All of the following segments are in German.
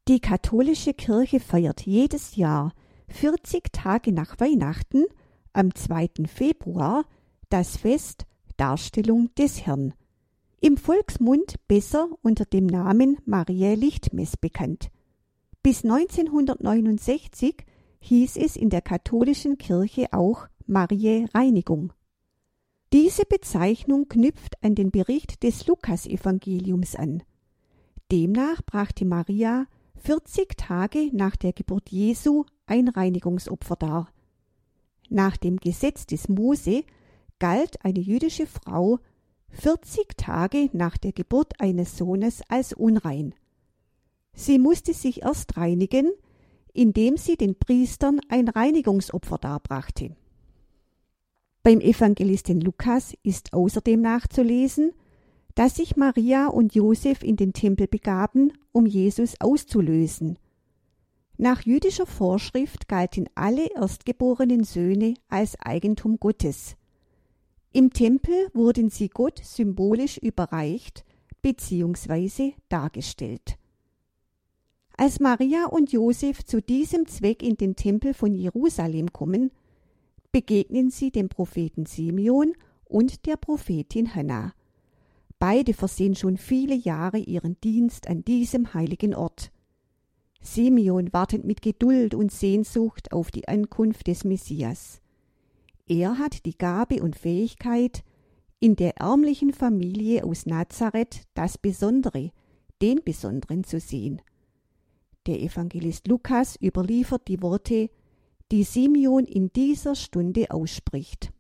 Die katholische Kirche feiert jedes Jahr 40 Tage nach Weihnachten am 2. Februar das Fest Darstellung des Herrn, im Volksmund besser unter dem Namen Mariä Lichtmess bekannt. Bis 1969 hieß es in der katholischen Kirche auch Mariä Reinigung. Diese Bezeichnung knüpft an den Bericht des Lukasevangeliums an. Demnach brachte Maria 40 Tage nach der Geburt Jesu ein Reinigungsopfer dar. Nach dem Gesetz des Mose galt eine jüdische Frau 40 Tage nach der Geburt eines Sohnes als unrein. Sie musste sich erst reinigen, indem sie den Priestern ein Reinigungsopfer darbrachte. Beim Evangelisten Lukas ist außerdem nachzulesen, dass sich Maria und Josef in den Tempel begaben, um Jesus auszulösen. Nach jüdischer Vorschrift galten alle erstgeborenen Söhne als Eigentum Gottes. Im Tempel wurden sie Gott symbolisch überreicht bzw. dargestellt. Als Maria und Josef zu diesem Zweck in den Tempel von Jerusalem kommen, begegnen sie dem Propheten Simeon und der Prophetin Hannah. Beide versehen schon viele Jahre ihren Dienst an diesem heiligen Ort. Simeon wartet mit Geduld und Sehnsucht auf die Ankunft des Messias. Er hat die Gabe und Fähigkeit, in der ärmlichen Familie aus Nazareth das Besondere, den Besonderen zu sehen. Der Evangelist Lukas überliefert die Worte, die Simeon in dieser Stunde ausspricht.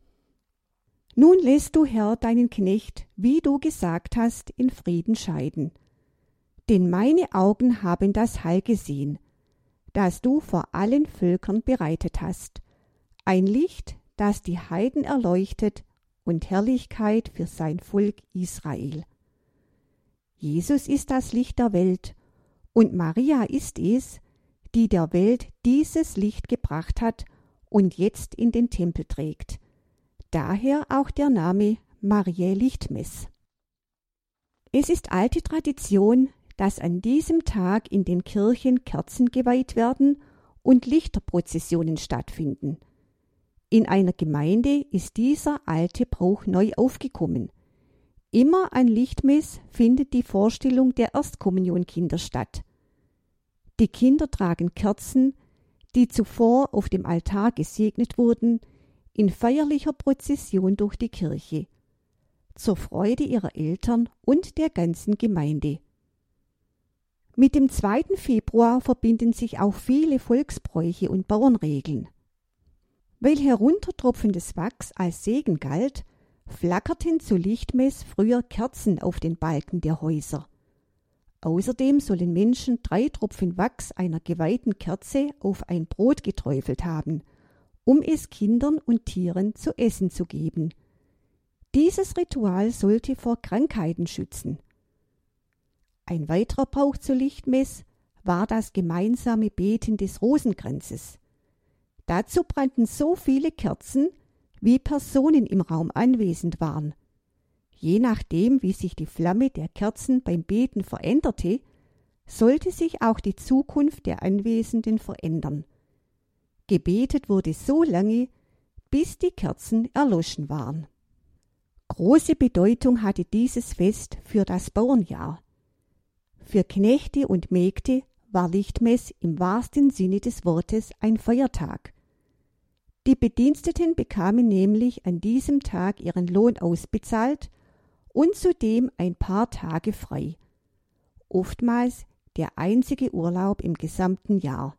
Nun lässt du, Herr, deinen Knecht, wie du gesagt hast, in Frieden scheiden. Denn meine Augen haben das Heil gesehen, das du vor allen Völkern bereitet hast. Ein Licht, das die Heiden erleuchtet und Herrlichkeit für sein Volk Israel. Jesus ist das Licht der Welt und Maria ist es, die der Welt dieses Licht gebracht hat und jetzt in den Tempel trägt. Daher auch der Name Mariä Lichtmess. Es ist alte Tradition, dass an diesem Tag in den Kirchen Kerzen geweiht werden und Lichterprozessionen stattfinden. In einer Gemeinde ist dieser alte Brauch neu aufgekommen. Immer an Lichtmess findet die Vorstellung der Erstkommunionkinder statt. Die Kinder tragen Kerzen, die zuvor auf dem Altar gesegnet wurden, in feierlicher Prozession durch die Kirche, zur Freude ihrer Eltern und der ganzen Gemeinde. Mit dem 2. Februar verbinden sich auch viele Volksbräuche und Bauernregeln. Weil heruntertropfendes Wachs als Segen galt, flackerten zu Lichtmess früher Kerzen auf den Balken der Häuser. Außerdem sollen Menschen 3 Tropfen Wachs einer geweihten Kerze auf ein Brot geträufelt haben, um es Kindern und Tieren zu essen zu geben. Dieses Ritual sollte vor Krankheiten schützen. Ein weiterer Brauch zur Lichtmess war das gemeinsame Beten des Rosenkranzes. Dazu brannten so viele Kerzen, wie Personen im Raum anwesend waren. Je nachdem, wie sich die Flamme der Kerzen beim Beten veränderte, sollte sich auch die Zukunft der Anwesenden verändern. Gebetet wurde so lange, bis die Kerzen erloschen waren. Große Bedeutung hatte dieses Fest für das Bauernjahr. Für Knechte und Mägde war Lichtmess im wahrsten Sinne des Wortes ein Feiertag. Die Bediensteten bekamen nämlich an diesem Tag ihren Lohn ausbezahlt und zudem ein paar Tage frei. Oftmals der einzige Urlaub im gesamten Jahr.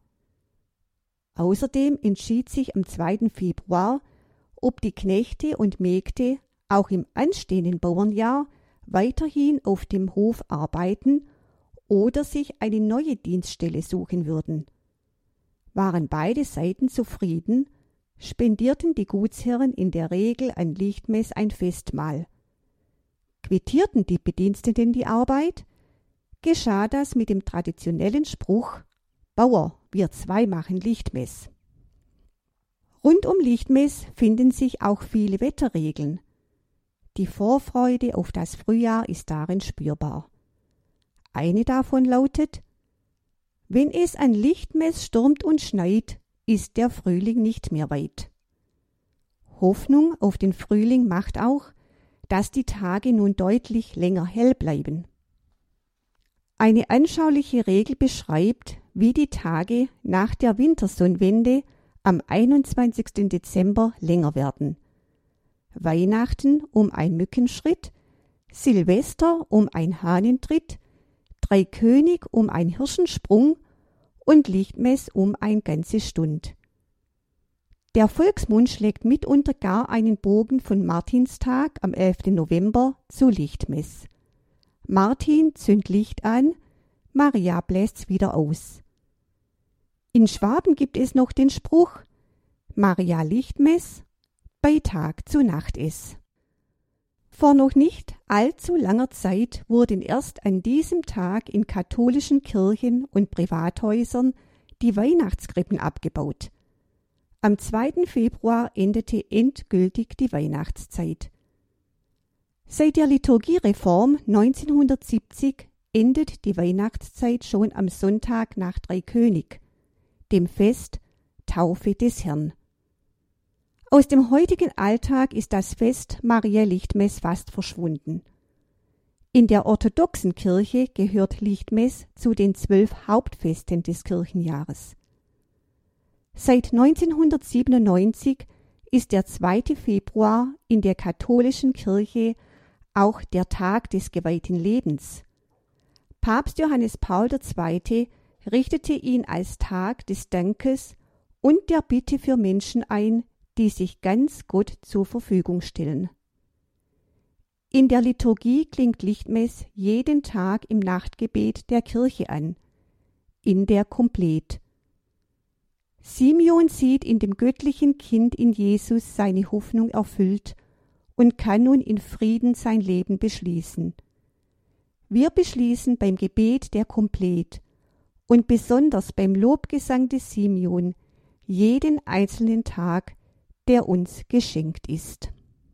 Außerdem entschied sich am 2. Februar, ob die Knechte und Mägde auch im anstehenden Bauernjahr weiterhin auf dem Hof arbeiten oder sich eine neue Dienststelle suchen würden. Waren beide Seiten zufrieden, spendierten die Gutsherren in der Regel an Lichtmess ein Festmahl. Quittierten die Bediensteten die Arbeit, geschah das mit dem traditionellen Spruch »Bauer, wir zwei machen Lichtmess«. Rund um Lichtmess finden sich auch viele Wetterregeln. Die Vorfreude auf das Frühjahr ist darin spürbar. Eine davon lautet: Wenn es an Lichtmess stürmt und schneit, ist der Frühling nicht mehr weit. Hoffnung auf den Frühling macht auch, dass die Tage nun deutlich länger hell bleiben. Eine anschauliche Regel beschreibt, wie die Tage nach der Wintersonnenwende am 21. Dezember länger werden. Weihnachten um ein Mückenschritt, Silvester um ein Hahnentritt, Dreikönig um ein Hirschensprung und Lichtmess um ein ganze Stund. Der Volksmund schlägt mitunter gar einen Bogen von Martinstag am 11. November zu Lichtmess. Martin zündet Licht an, Maria bläst's wieder aus. In Schwaben gibt es noch den Spruch: Maria Lichtmess, bei Tag zu Nacht ist. Vor noch nicht allzu langer Zeit wurden erst an diesem Tag in katholischen Kirchen und Privathäusern die Weihnachtskrippen abgebaut. Am 2. Februar endete endgültig die Weihnachtszeit. Seit der Liturgiereform 1970 endet die Weihnachtszeit schon am Sonntag nach Dreikönig, dem Fest Taufe des Herrn. Aus dem heutigen Alltag ist das Fest Maria Lichtmess fast verschwunden. In der orthodoxen Kirche gehört Lichtmess zu den 12 Hauptfesten des Kirchenjahres. Seit 1997 ist der 2. Februar in der katholischen Kirche auch der Tag des geweihten Lebens. Papst Johannes Paul II. Richtete ihn als Tag des Dankes und der Bitte für Menschen ein, die sich ganz Gott zur Verfügung stellen. In der Liturgie klingt Lichtmess jeden Tag im Nachtgebet der Kirche an, in der Komplet. Simeon sieht in dem göttlichen Kind in Jesus seine Hoffnung erfüllt und kann nun in Frieden sein Leben beschließen. Wir beschließen beim Gebet der Komplet und besonders beim Lobgesang des Simeon jeden einzelnen Tag, der uns geschenkt ist.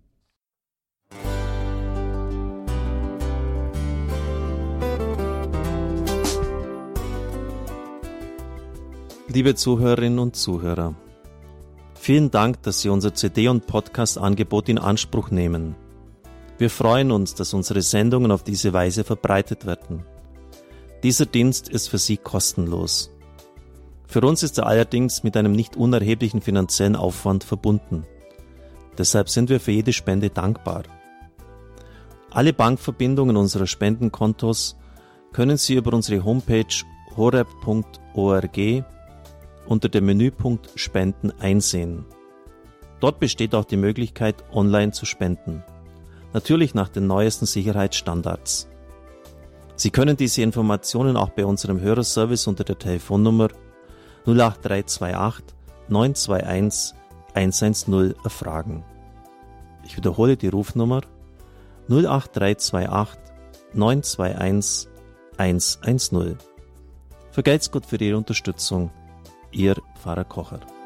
Liebe Zuhörerinnen und Zuhörer, vielen Dank, dass Sie unser CD- und Podcast-Angebot in Anspruch nehmen. Wir freuen uns, dass unsere Sendungen auf diese Weise verbreitet werden. Dieser Dienst ist für Sie kostenlos. Für uns ist er allerdings mit einem nicht unerheblichen finanziellen Aufwand verbunden. Deshalb sind wir für jede Spende dankbar. Alle Bankverbindungen unserer Spendenkontos können Sie über unsere Homepage horeb.org unter dem Menüpunkt Spenden einsehen. Dort besteht auch die Möglichkeit, online zu spenden. Natürlich nach den neuesten Sicherheitsstandards. Sie können diese Informationen auch bei unserem Hörerservice unter der Telefonnummer 08328 921 110 erfragen. Ich wiederhole die Rufnummer 08328 921 110. Vergelt's Gott für Ihre Unterstützung. Ihr Pfarrer Kocher.